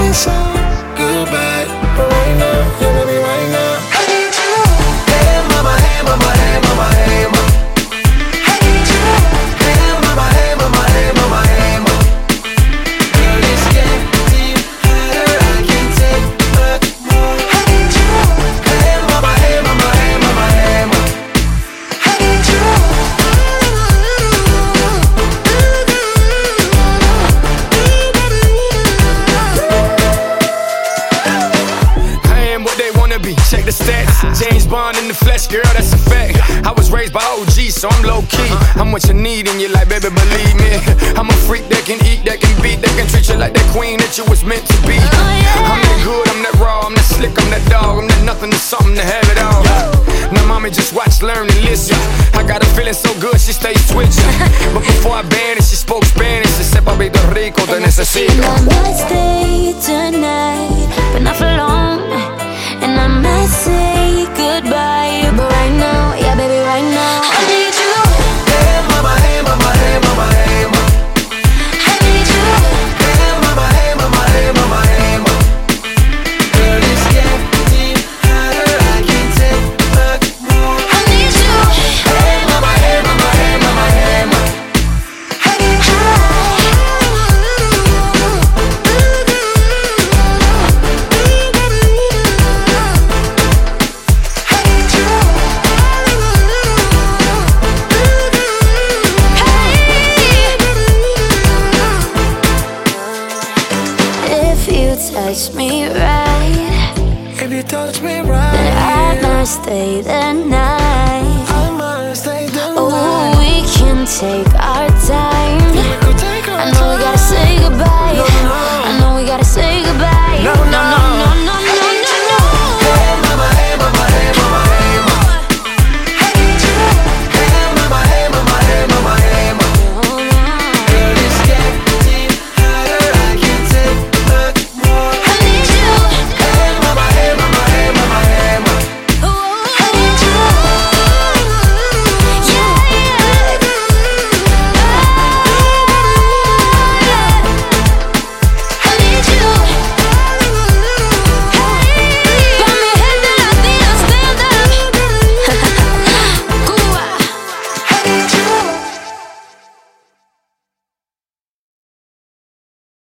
saying so goodbye, but right now, yeah, baby, right now, I need you. Hey mama, hey mama, hey mama, hey mama. I need you. Hey mama, hey mama, hey mama, hey mama. Girl, it's getting hotter, I can't take much more. I need you. Hey mama, hey mama, hey mama, hey mama. I need you. Check the stats, James Bond in the flesh, girl, that's a fact. I was raised by OG, so I'm low-key. I'm what you need in your life, baby, believe me. I'm a freak that can eat, that can beat, that can treat you like that queen that you was meant to be. I'm that good, I'm that raw, I'm that slick, I'm that dog, I'm that nothing to something to have it all. Now mommy just watch, learn, and listen. I got her feeling so good, she stays switching. But before I vanished, she spoke Spanish. She said, papito rico, te necesito. I might stay tonight, but not for long. And I might say goodbye, but right now, yeah baby, right now, I need you. Hey mama, hey mama, hey mama, hey mama. I need you. Hey mama, hey mama, hey mama, hey mama. Girl, it's getting hotter, I can't take much more. I need you. Hey mama, hey mama, hey mama, hey mama. I need you. Touch me right, If you touch me right, then I might stay the night. I might stay the Oh, night. we can take our time. We could take our I know we gotta say goodbye.